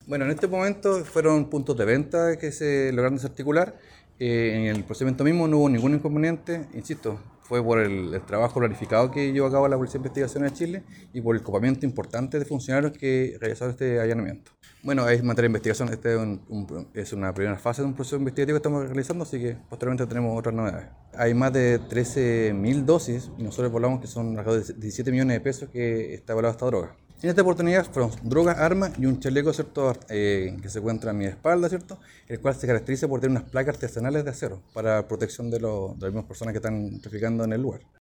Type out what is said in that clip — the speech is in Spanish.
Bueno, en este momento fueron puntos de venta que se lograron desarticular. En el procedimiento mismo no hubo ningún inconveniente, insisto, fue por el trabajo planificado que llevó a cabo la Policía de Investigaciones de Chile y por el copamiento importante de funcionarios que realizaron este allanamiento. Bueno, es materia de investigación, este es una primera fase de un proceso investigativo que estamos realizando, así que posteriormente tenemos otras novedades. Hay más de 13.000 dosis y nosotros evaluamos que son alrededor de 17 millones de pesos que está evaluada esta droga. En esta oportunidad fueron drogas, armas y un chaleco, ¿cierto? Que se encuentra a mi espalda, ¿cierto? El cual se caracteriza por tener unas placas artesanales de acero para protección de las mismas personas que están traficando en el lugar.